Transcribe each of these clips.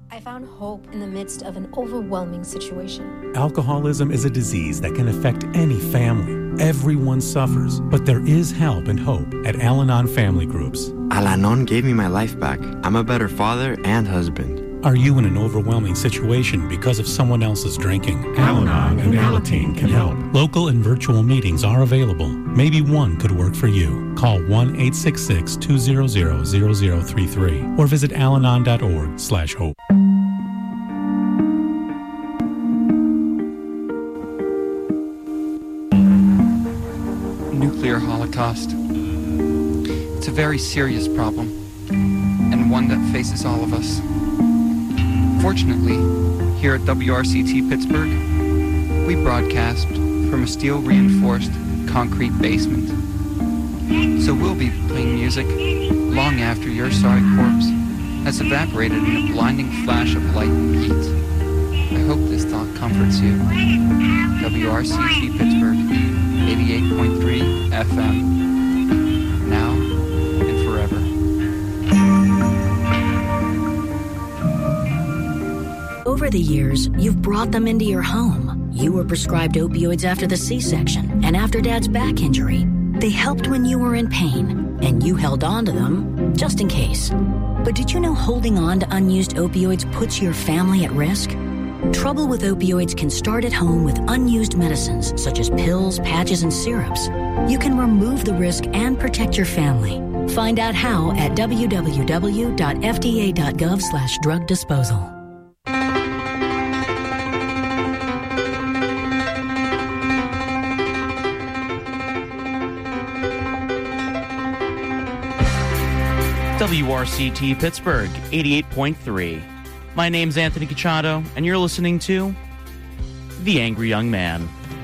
I found hope in the midst of an overwhelming situation. Alcoholism is a disease that can affect any family. Everyone suffers, but there is help and hope at Al-Anon Family Groups. Al-Anon gave me my life back. I'm a better father and husband. Are you in an overwhelming situation because of someone else's drinking? Al-Anon and Alateen can help. Local and virtual meetings are available. Maybe one could work for you. Call 1-866-200-0033 or visit alanon.org/hope. Nuclear holocaust. It's a very serious problem, and one that faces all of us. Fortunately, here at WRCT Pittsburgh, we broadcast from a steel-reinforced concrete basement. So we'll be playing music long after your sorry corpse has evaporated in a blinding flash of light and heat. I hope this thought comforts you. WRCT Pittsburgh, 88.3 FM. Now and forever. Over the years, you've brought them into your home. You were prescribed opioids after the C-section and after Dad's back injury. They helped when you were in pain, and you held on to them just in case. But did you know holding on to unused opioids puts your family at risk? Trouble with opioids can start at home with unused medicines such as pills, patches, and syrups. You can remove the risk and protect your family. Find out how at www.fda.gov/drug disposal. WRCT Pittsburgh, 88.3. My name's Anthony Cachado, and you're listening to The Angry Young Man.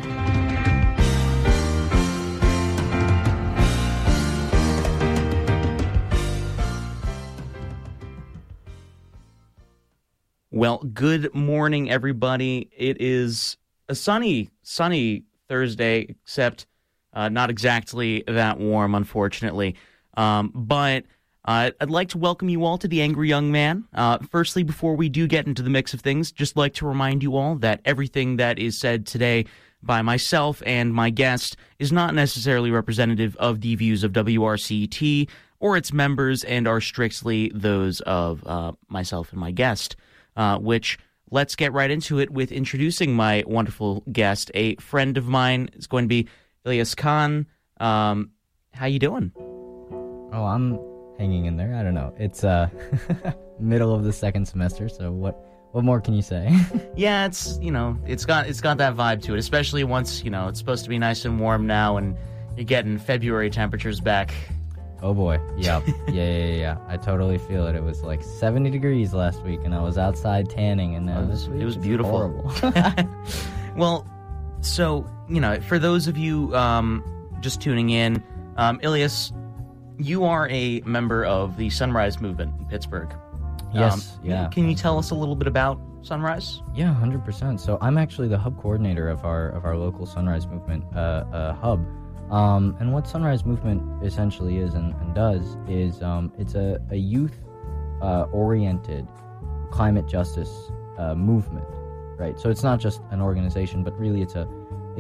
Well, good morning, everybody. It is a sunny Thursday, except not exactly that warm, unfortunately. But I'd like to welcome you all to The Angry Young Man. Firstly, before we do get into the mix of things, just like to remind you all that everything that is said today by myself and my guest is not necessarily representative of the views of WRCT or its members and are strictly those of myself and my guest, which let's get right into it with introducing my wonderful guest. A friend of mine is going to be Ilyas Khan. How you doing? Oh, I'm hanging in there. I don't know. It's middle of the second semester, so what more can you say? Yeah, it's got that vibe to it, especially once, it's supposed to be nice and warm now and you're getting February temperatures back. Oh boy. Yep. Yeah. I totally feel it. It was like 70 degrees last week and I was outside tanning, and this week it was beautiful. Horrible. Well, so, for those of you just tuning in, Ilyas, you are a member of the Sunrise Movement in Pittsburgh. Yes, yeah. Can you tell us a little bit about Sunrise? Yeah, 100%. So I'm actually the hub coordinator of our local Sunrise Movement hub. And what Sunrise Movement essentially is and does is it's a youth-oriented climate justice movement, right? So it's not just an organization, but really it's a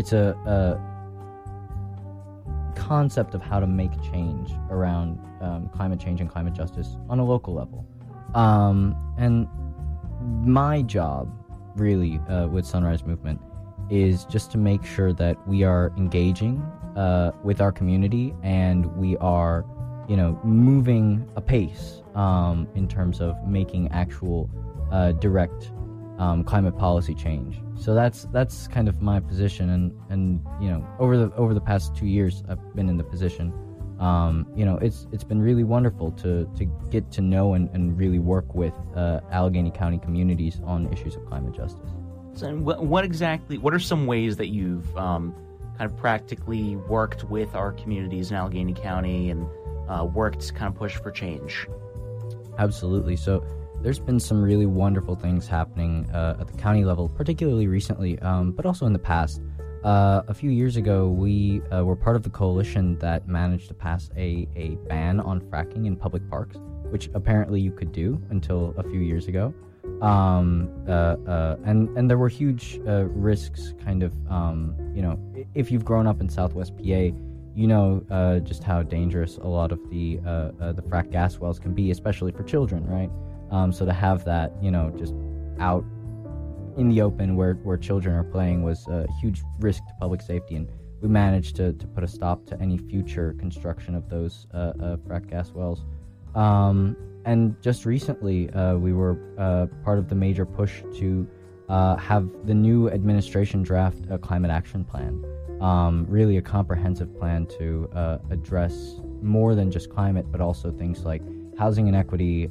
concept of how to make change around climate change and climate justice on a local level. And my job, really, with Sunrise Movement is just to make sure that we are engaging with our community and we are, moving apace in terms of making actual direct climate policy change. So that's kind of my position, and over the past 2 years I've been in the position. It's been really wonderful to get to know and really work with Allegheny County communities on issues of climate justice. So what are some ways that you've kind of practically worked with our communities in Allegheny County and worked to kind of push for change? Absolutely. So there's been some really wonderful things happening at the county level, particularly recently, but also in the past. A few years ago, we were part of the coalition that managed to pass a ban on fracking in public parks, which apparently you could do until a few years ago. And there were huge risks, kind of, if you've grown up in Southwest PA, just how dangerous a lot of the frack gas wells can be, especially for children, right? So to have that, just out in the open where children are playing was a huge risk to public safety, and we managed to put a stop to any future construction of those frack gas wells. And just recently, we were part of the major push to have the new administration draft a climate action plan, really a comprehensive plan to address more than just climate, but also things like housing inequity,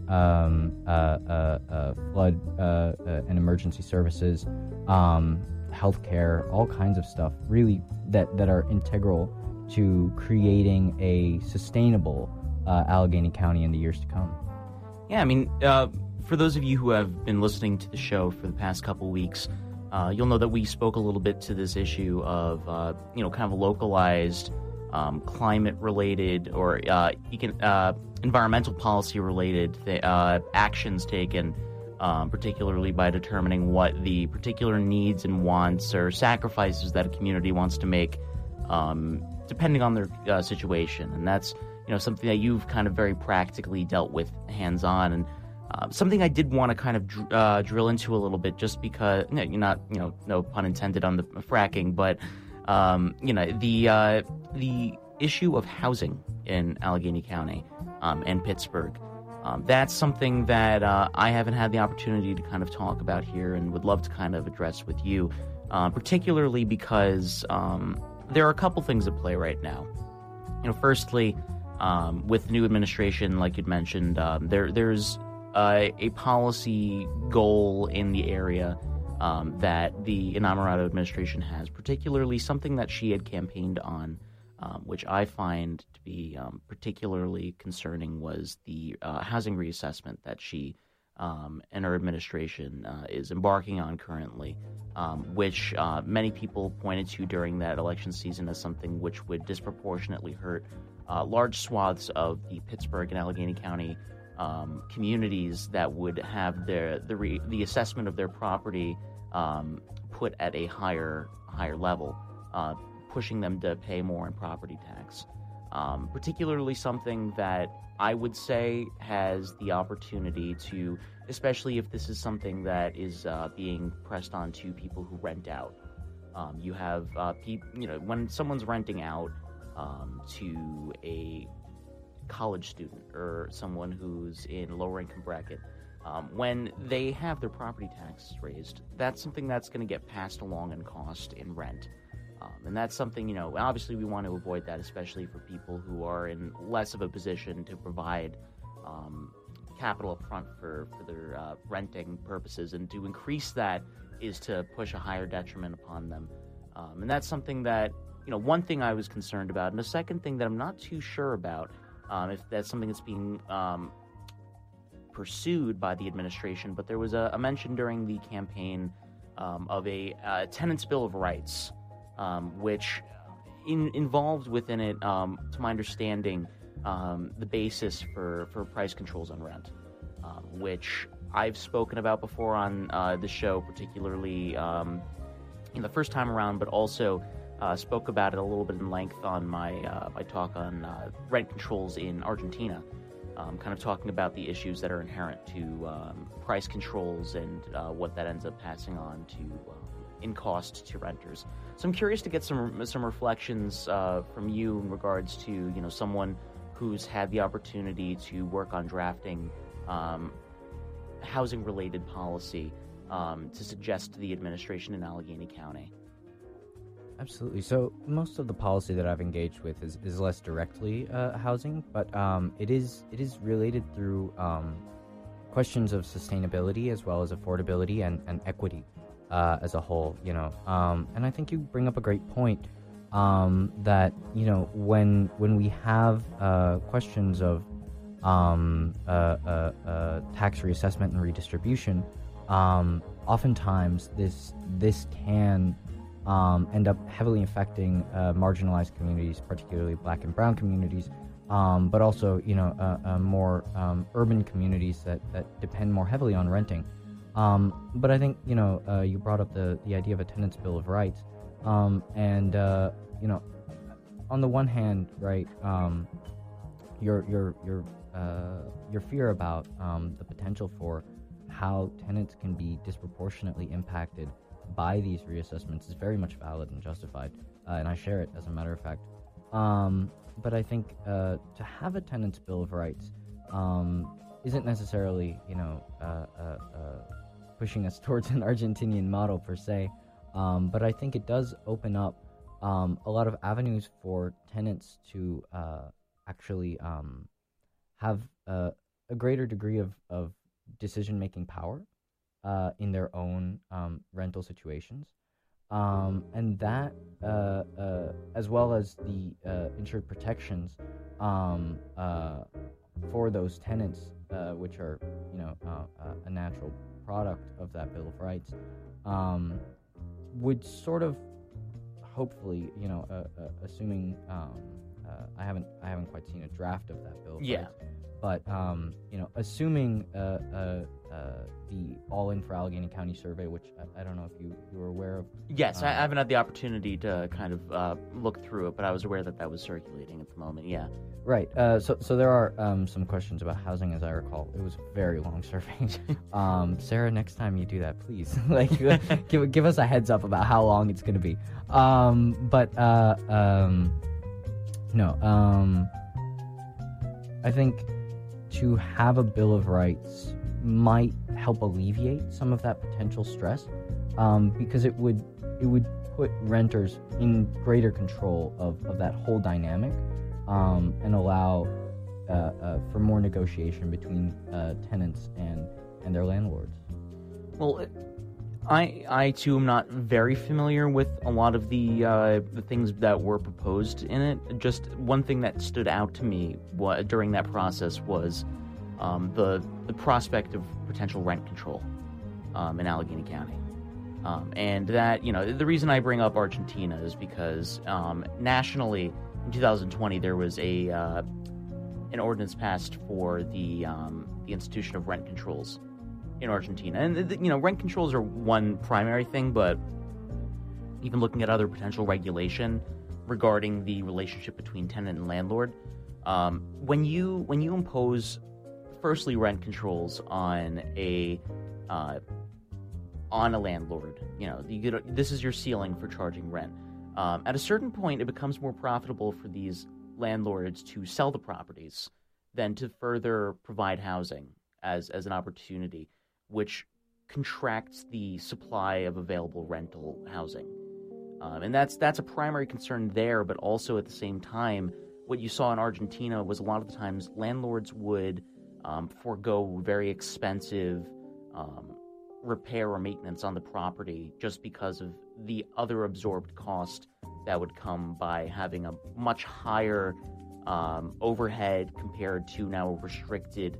flood and emergency services, healthcare, all kinds of stuff, really that are integral to creating a sustainable Allegheny County in the years to come. Yeah, I mean, for those of you who have been listening to the show for the past couple weeks, you'll know that we spoke a little bit to this issue of, kind of localized climate-related or environmental policy-related actions taken, particularly by determining what the particular needs and wants or sacrifices that a community wants to make, depending on their situation. And that's something that you've kind of very practically dealt with hands-on, and something I did want to kind of drill into a little bit, just because you're not, no pun intended on the fracking, but the issue of housing in Allegheny County and Pittsburgh. That's something that I haven't had the opportunity to kind of talk about here, and would love to kind of address with you, particularly because there are a couple things at play right now. Firstly, with the new administration, like you'd mentioned, there's a policy goal in the area that the Innamorato administration has, particularly something that she had campaigned on, which I find to be particularly concerning, was the housing reassessment that she and her administration is embarking on currently, which many people pointed to during that election season as something which would disproportionately hurt large swaths of the Pittsburgh and Allegheny County communities that would have the assessment of their property put at a higher level, pushing them to pay more in property tax. Particularly something that I would say has the opportunity to, especially if this is something that is being pressed on to people who rent out. You have when someone's renting out to a college student or someone who's in lower income bracket, when they have their property taxes raised, that's something that's going to get passed along in cost in rent. And that's something, obviously we want to avoid that, especially for people who are in less of a position to provide capital up front for their renting purposes. And to increase that is to push a higher detriment upon them. And that's something that, one thing I was concerned about. And the second thing that I'm not too sure about, if that's something that's being pursued by the administration, but there was a mention during the campaign of a Tenants' Bill of Rights, which involved within it, to my understanding, the basis for price controls on rent, which I've spoken about before on the show, particularly the first time around, but also spoke about it a little bit in length on my talk on rent controls in Argentina, kind of talking about the issues that are inherent to price controls and what that ends up passing on to in cost to renters. So I'm curious to get some reflections from you in regards to someone who's had the opportunity to work on drafting housing related policy to suggest to the administration in Allegheny County. Absolutely. So most of the policy that I've engaged with is less directly housing, but it is related through questions of sustainability as well as affordability and equity as a whole. And I think you bring up a great point that when we have questions of tax reassessment and redistribution, oftentimes this can end up heavily affecting marginalized communities, particularly Black and Brown communities, but also more urban communities that depend more heavily on renting. But I think you brought up the idea of a tenant's bill of rights, and on the one hand, right, your fear about the potential for how tenants can be disproportionately impacted by these reassessments is very much valid and justified, and I share it, as a matter of fact. But I think to have a tenant's bill of rights isn't necessarily pushing us towards an Argentinian model per se, but I think it does open up a lot of avenues for tenants to actually have a greater degree of decision-making power in their own rental situations. And that, as well as the insured protections for those tenants, which are, a natural product of that Bill of Rights, would sort of, hopefully, assuming I haven't quite seen a draft of that Bill of Rights, but assuming the All In for Allegheny County survey, which I don't know if you were aware of. Yes, I haven't had the opportunity to kind of look through it, but I was aware that was circulating at the moment. Yeah. Right. So there are some questions about housing, as I recall. It was a very long survey. Sarah, next time you do that, please give us a heads up about how long it's going to be. I think to have a Bill of Rights might help alleviate some of that potential stress, because it would put renters in greater control of that whole dynamic, and allow for more negotiation between tenants and their landlords. Well, I too am not very familiar with a lot of the things that were proposed in it. Just one thing that stood out to me during that process was the prospect of potential rent control in Allegheny County. And that, the reason I bring up Argentina is because nationally in 2020 there was an ordinance passed for the institution of rent controls in Argentina. And, rent controls are one primary thing, but even looking at other potential regulation regarding the relationship between tenant and landlord, when you impose, firstly, rent controls on a landlord, this is your ceiling for charging rent. At a certain point, it becomes more profitable for these landlords to sell the properties than to further provide housing as an opportunity, which contracts the supply of available rental housing. And that's a primary concern there, but also at the same time, what you saw in Argentina was a lot of the times landlords would forego very expensive repair or maintenance on the property just because of the other absorbed cost that would come by having a much higher overhead compared to now a restricted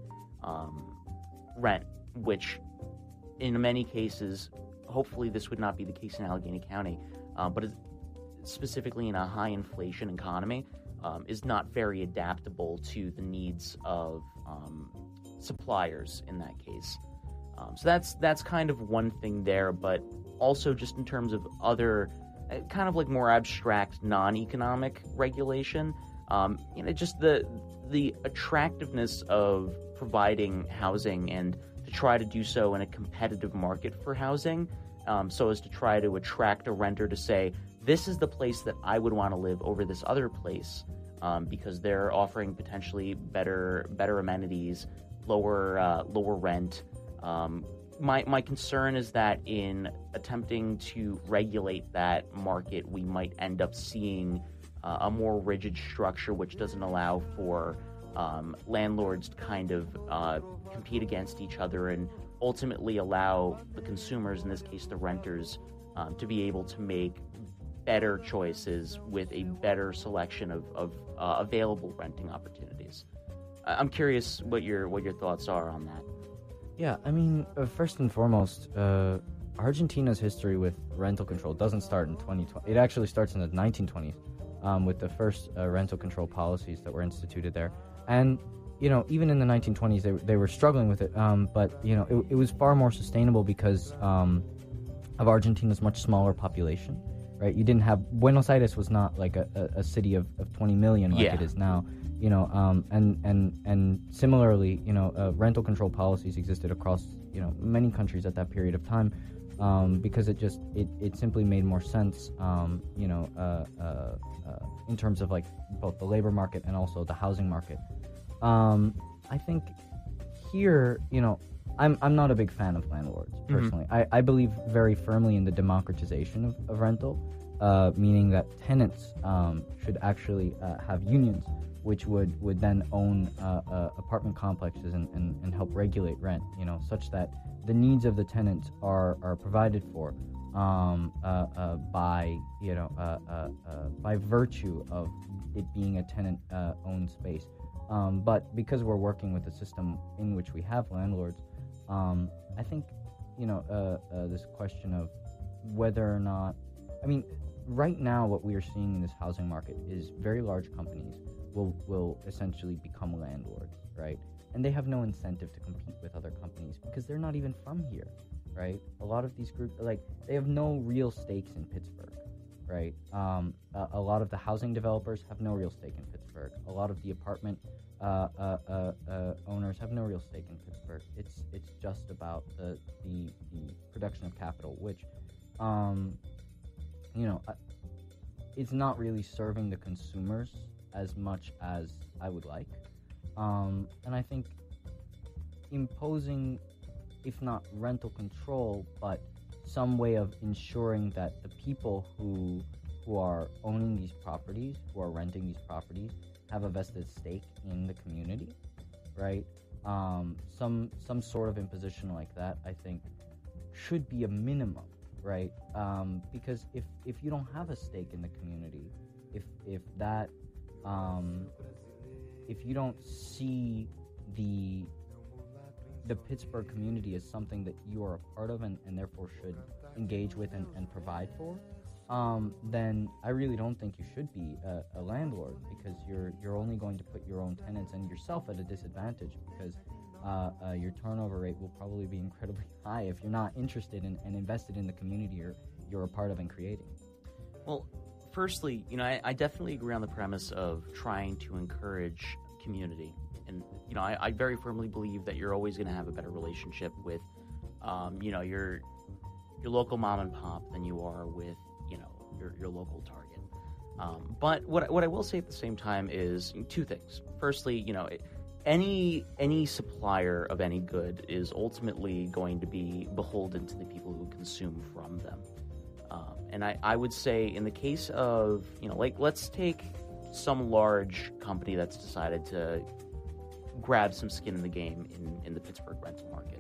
rent, which in many cases, hopefully this would not be the case in Allegheny County, but specifically in a high inflation economy, is not very adaptable to the needs of suppliers in that case. So that's kind of one thing there, but also just in terms of other kind of like more abstract non-economic regulation, just the attractiveness of providing housing and to try to do so in a competitive market for housing, so as to try to attract a renter to say, this is the place that I would want to live over this other place, because they're offering potentially better amenities, lower rent. My concern is that in attempting to regulate that market, we might end up seeing a more rigid structure which doesn't allow for landlords to kind of compete against each other and ultimately allow the consumers, in this case the renters, to be able to make better choices with a better selection of available renting opportunities. I'm curious what your thoughts are on that. Yeah, I mean, first and foremost, Argentina's history with rental control doesn't start in 2020. It actually starts in the 1920s with the first rental control policies that were instituted there. And even in the 1920s, they were struggling with it. But it was far more sustainable because of Argentina's much smaller population, right? You didn't have Buenos Aires was not like a city of 20 million like it is now. And similarly, rental control policies existed across many countries at that period of time, because it simply made more sense, in terms of like both the labor market and also the housing market. I think here, I'm not a big fan of landlords personally. I believe very firmly in the democratization of rental, meaning that tenants should actually have unions, which would then own apartment complexes and help regulate rent, such that the needs of the tenants are provided for by virtue of it being a tenant owned space. But because we're working with a system in which we have landlords, I think this question of whether or not, right now what we are seeing in this housing market is very large companies will essentially become landlords, right? And they have no incentive to compete with other companies because they're not even from here, right? A lot of these groups, they have no real stakes in Pittsburgh, right? A lot of the housing developers have no real stake in Pittsburgh. A lot of the apartment owners have no real stake in Pittsburgh. It's just about the production of capital, which, it's not really serving the consumers as much as I would like. And I think imposing, if not rental control, but some way of ensuring that the people who are owning these properties, who are renting these properties, have a vested stake in the community, right? Some sort of imposition like that, I think, should be a minimum, right? Because if you don't have a stake in the community, if you don't see the Pittsburgh community as something that you are a part of and therefore should engage with and provide for, then I really don't think you should be a landlord, because you're only going to put your own tenants and yourself at a disadvantage, because your turnover rate will probably be incredibly high if you're not interested and invested in the community you're a part of and creating. Well, firstly, I definitely agree on the premise of trying to encourage community. And, I very firmly believe that you're always going to have a better relationship with, your local mom and pop than you are with, your local Target. But what I will say at the same time is two things. Firstly, any supplier of any good is ultimately going to be beholden to the people who consume from them. And I would say in the case of, let's take some large company that's decided to grab some skin in the game in the Pittsburgh rental market.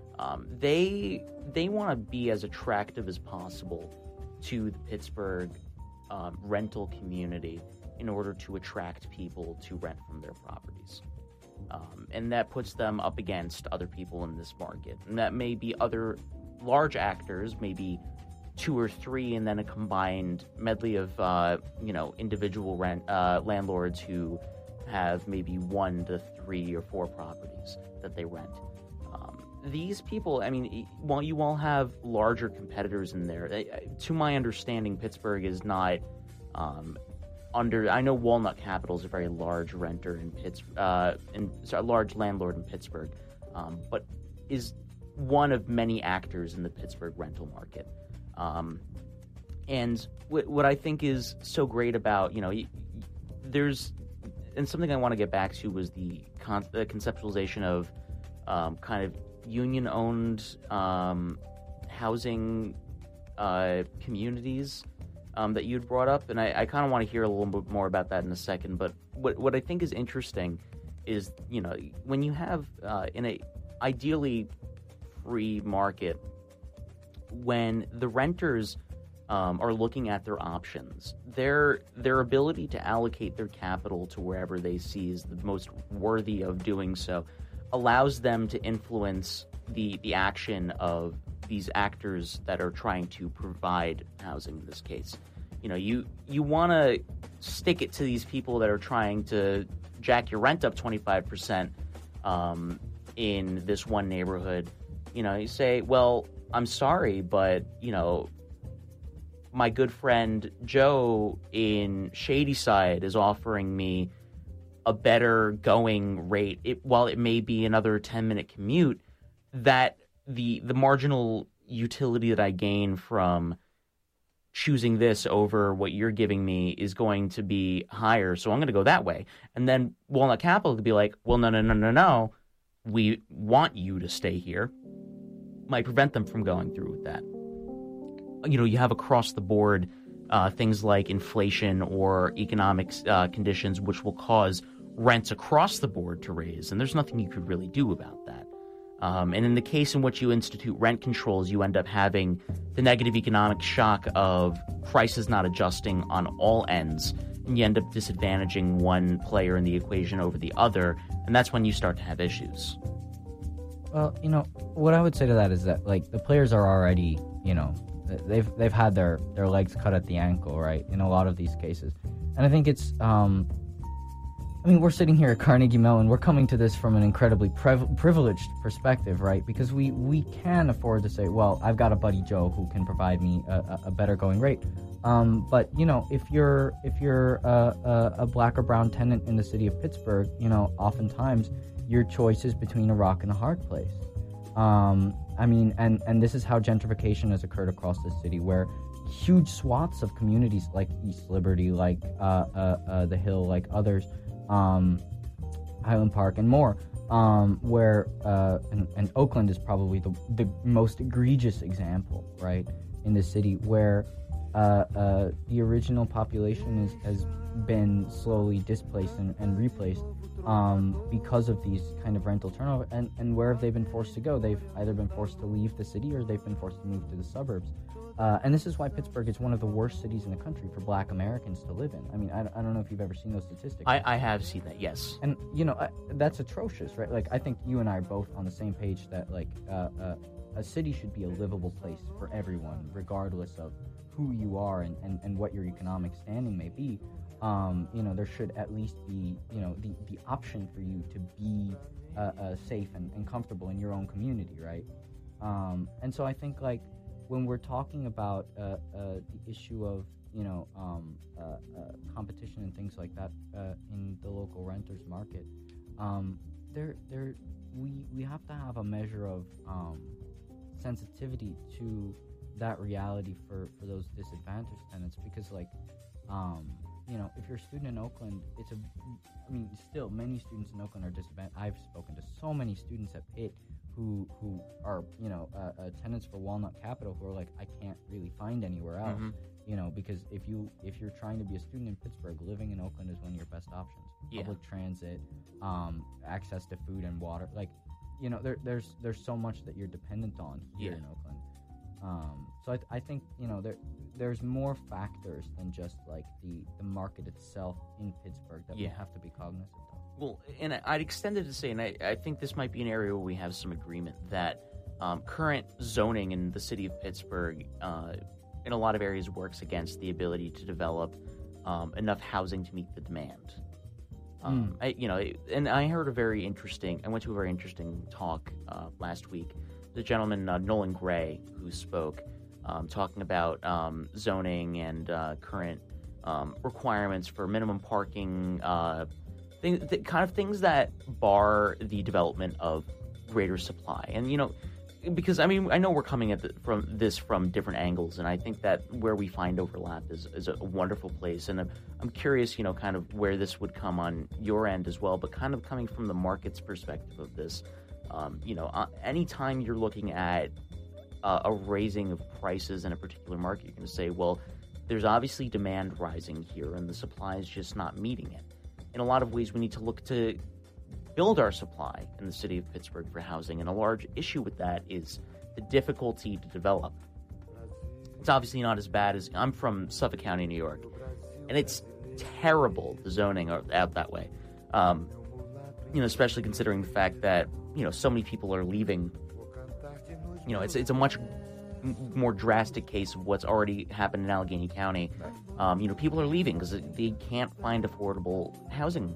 They want to be as attractive as possible to the Pittsburgh rental community in order to attract people to rent from their properties. And that puts them up against other people in this market. And that may be other large actors, maybe 2 or 3, and then a combined medley of individual landlords who have maybe 1 to 3 or 4 properties that they rent. These people, while you all have larger competitors in there, to my understanding, Pittsburgh is not I know Walnut Capital is a very large renter in a large landlord in Pittsburgh, but is one of many actors in the Pittsburgh rental market. And what I think is so great about, there's, and something I want to get back to was the conceptualization of kind of union-owned housing communities that you'd brought up, and I kind of want to hear a little bit more about that in a second. But what I think is interesting is, when you have in a ideally free market, when the renters are looking at their options, their ability to allocate their capital to wherever they see is the most worthy of doing so allows them to influence the action of these actors that are trying to provide housing in this case. You want to stick it to these people that are trying to jack your rent up 25% in this one neighborhood, you say, well, I'm sorry, but, my good friend Joe in Shadyside is offering me a better going rate, while it may be another 10-minute commute, that the marginal utility that I gain from choosing this over what you're giving me is going to be higher, so I'm going to go that way. And then Walnut Capital could be like, well, no, we want you to stay here. Might prevent them from going through with that. You have across the board things like inflation or economic conditions which will cause rents across the board to raise, and there's nothing you could really do about that. And in the case in which you institute rent controls, you end up having the negative economic shock of prices not adjusting on all ends, and you end up disadvantaging one player in the equation over the other, and that's when you start to have issues. Well, what I would say to that is that, like, the players are already, they've had their legs cut at the ankle, right, in a lot of these cases. And I think it's, we're sitting here at Carnegie Mellon. We're coming to this from an incredibly privileged perspective, right? Because we can afford to say, well, I've got a buddy Joe who can provide me a better going rate. But if you're a black or brown tenant in the city of Pittsburgh, oftentimes your choice is between a rock and a hard place. And this is how gentrification has occurred across the city, where huge swaths of communities like East Liberty, like the Hill, like others, Highland Park and more, where and Oakland is probably the most egregious example, right, in the city, where the original population has been slowly displaced and replaced because of these kind of rental turnover. And where have they been forced to go? They've either been forced to leave the city or they've been forced to move to the suburbs. And this is why Pittsburgh is one of the worst cities in the country for black Americans to live in. I mean, I don't know if you've ever seen those statistics. I have seen that, yes. And, that's atrocious, right? Like, I think you and I are both on the same page that, like, a city should be a livable place for everyone, regardless of who you are and what your economic standing may be. There should at least be, the option for you to be safe and comfortable in your own community, right? And so I think, like, when we're talking about the issue of, competition and things like that in the local renters market, we have to have a measure of sensitivity to that reality for those disadvantaged tenants, because, like, if you're a student in Oakland, still many students in Oakland are disadvantaged. I've spoken to so many students at Pitt who are, tenants for Walnut Capital, who are like, I can't really find anywhere else, because if you're trying to be a student in Pittsburgh, living in Oakland is one of your best options. Yeah. Public transit, access to food and water, like, there's so much that you're dependent on here in Oakland. So I think, there's more factors than just, like, the market itself in Pittsburgh that we have to be cognizant of. Well, and I'd extend it to say, and I think this might be an area where we have some agreement, that current zoning in the city of Pittsburgh in a lot of areas works against the ability to develop enough housing to meet the demand. I heard I went to a very interesting talk last week. The gentleman, Nolan Gray, who spoke, talking about zoning and current requirements for minimum parking, things that bar the development of greater supply. And, because, I know we're coming at from different angles, and I think that where we find overlap is a wonderful place. And I'm curious, kind of where this would come on your end as well, but kind of coming from the market's perspective of this. Anytime you're looking at a raising of prices in a particular market, you're going to say, well, there's obviously demand rising here, and the supply is just not meeting it. In a lot of ways, we need to look to build our supply in the city of Pittsburgh for housing, and a large issue with that is the difficulty to develop. It's obviously not as bad as... I'm from Suffolk County, New York, and it's terrible, the zoning out that way. Especially considering the fact that, so many people are leaving. It's a much more drastic case of what's already happened in Allegheny County. People are leaving because they can't find affordable housing.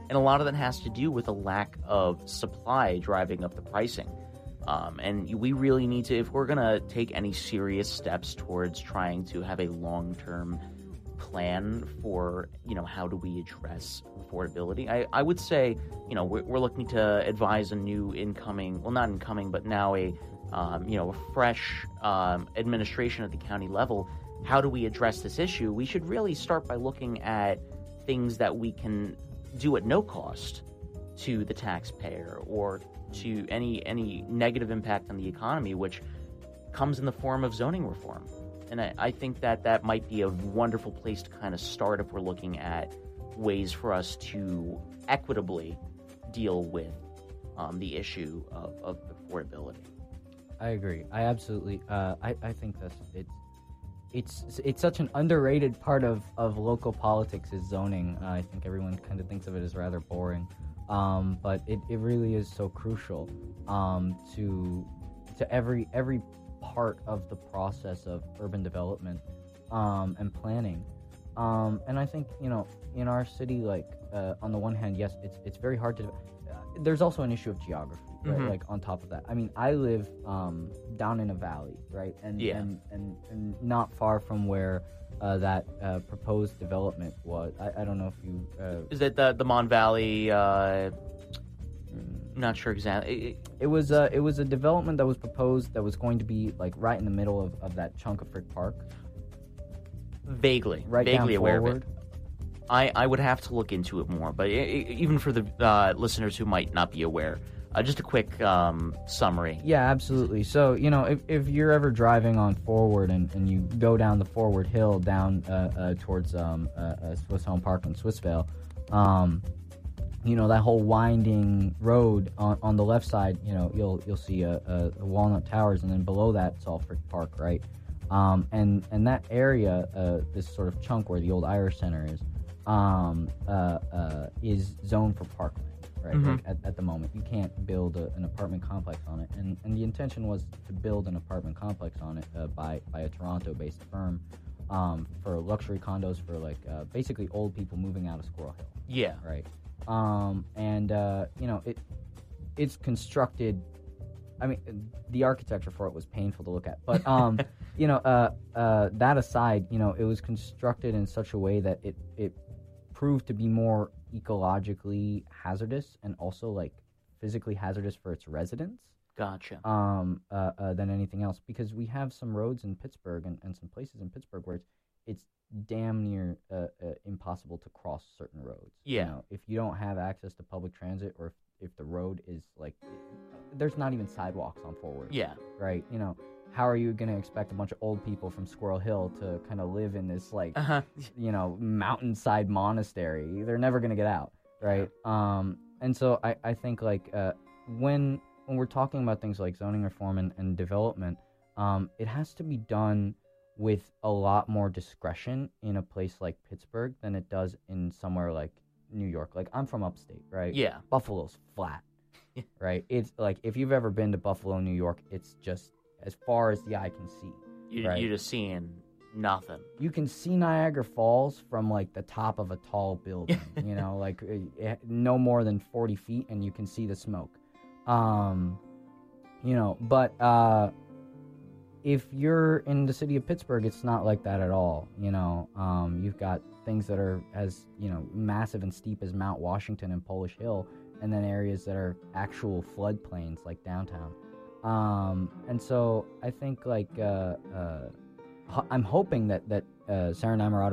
And a lot of that has to do with a lack of supply driving up the pricing. And we really need to, if we're going to take any serious steps towards trying to have a long-term plan for, how do we address affordability, I would say, we're looking to advise a new incoming, well, not incoming, but now a fresh administration at the county level. How do we address this issue? We should really start by looking at things that we can do at no cost to the taxpayer or to any negative impact on the economy, which comes in the form of zoning reform. And I think that might be a wonderful place to kind of start if we're looking at ways for us to equitably deal with the issue of affordability. I agree. I absolutely. I think it's such an underrated part of local politics is zoning. I think everyone kind of thinks of it as rather boring, but it really is so crucial to every part of the process of urban development and planning. And I think in our city, like on the one hand, yes, it's very hard to. There's also an issue of geography, right? Mm-hmm. Like on top of that, I mean, I live down in a valley, right? And not far from where that proposed development was. I don't know if you is it the Mon Valley? Not sure exactly. It was a development that was proposed that was going to be like right in the middle of that chunk of Frick Park. Vaguely down aware forward. of it. I would have to look into it more, but even for the listeners who might not be aware, just a quick summary. Yeah, absolutely. So, if you're ever driving on Forward and you go down the Forward Hill down towards Swiss Home Park in Swissvale, that whole winding road on the left side, you'll see Walnut Towers, and then below that it's all Frick Park, right? And that area, this sort of chunk where the old Irish Center is zoned for parkland, right? Mm-hmm. Like at the moment, you can't build an apartment complex on it, and the intention was to build an apartment complex on it by a Toronto-based firm for luxury condos for basically old people moving out of Squirrel Hill. Yeah. Right. It's constructed. I mean, the architecture for it was painful to look at, but that aside, it was constructed in such a way that it proved to be more ecologically hazardous and also physically hazardous for its residents. Gotcha. Than anything else, because we have some roads in Pittsburgh and some places in Pittsburgh where it's damn near impossible to cross certain roads. Yeah. If you don't have access to public transit, or if the road is there's not even sidewalks on Forward. Yeah. Right. How are you going to expect a bunch of old people from Squirrel Hill to kind of live in this mountainside monastery? They're never going to get out, right? And so I think when we're talking about things like zoning reform and development, it has to be done with a lot more discretion in a place like Pittsburgh than it does in somewhere like New York. Like, I'm from upstate, right? Yeah. Buffalo's flat, right? It's if you've ever been to Buffalo, New York, it's just as far as the eye can see. You're just seeing nothing. You can see Niagara Falls from the top of a tall building, no more than 40 feet, and you can see the smoke. But if you're in the city of Pittsburgh, it's not like that at all. You've got things that are as massive and steep as Mount Washington and Polish Hill, and then areas that are actual floodplains like downtown. And so I think I'm hoping that Sara Namorato